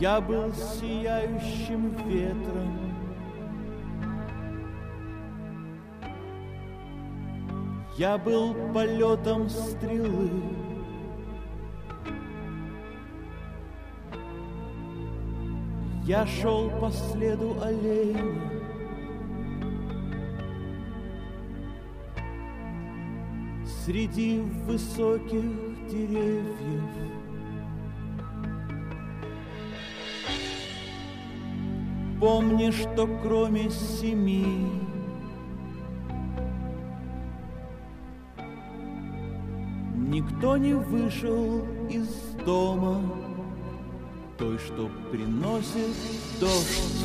Я был сияющим ветром, я был полетом стрелы, я шел по следу оленя, среди высоких деревьев. Помни, что кроме 7 никто не вышел из дома, той, что приносит дождь.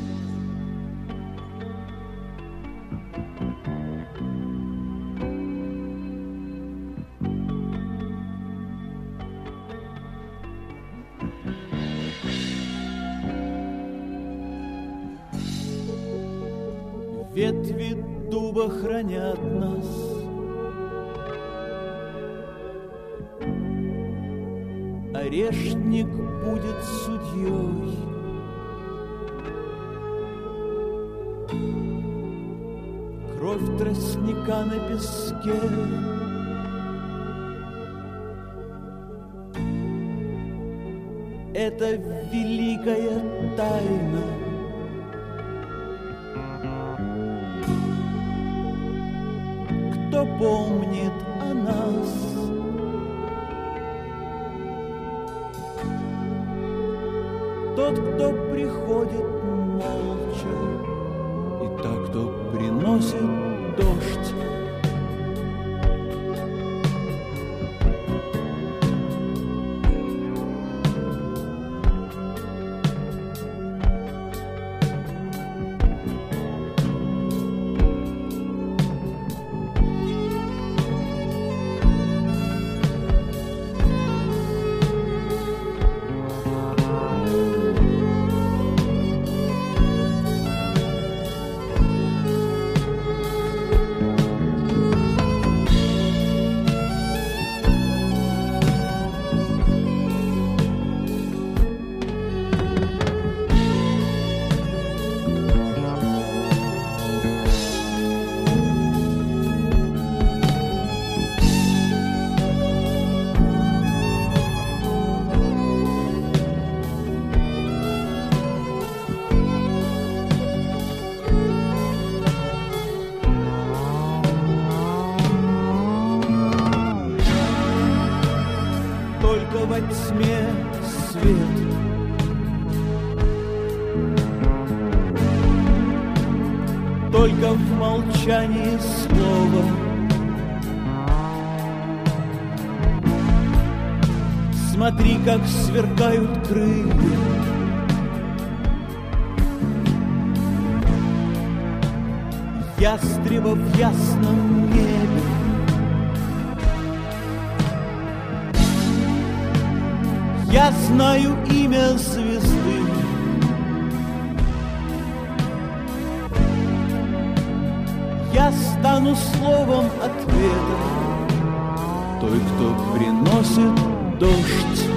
Ветви дуба хранят нас, орешник будет судьей. Кровь тростника на песке, это великая тайна. Кто помнит о нас? Тот, кто приходит молча, и так, кто приносит дождь. Во тьме свет, только в молчании слово. Смотри, как сверкают крылья, ястреба в ясном небе. Я знаю имя звезды, я стану словом ответа той, кто приносит дождь.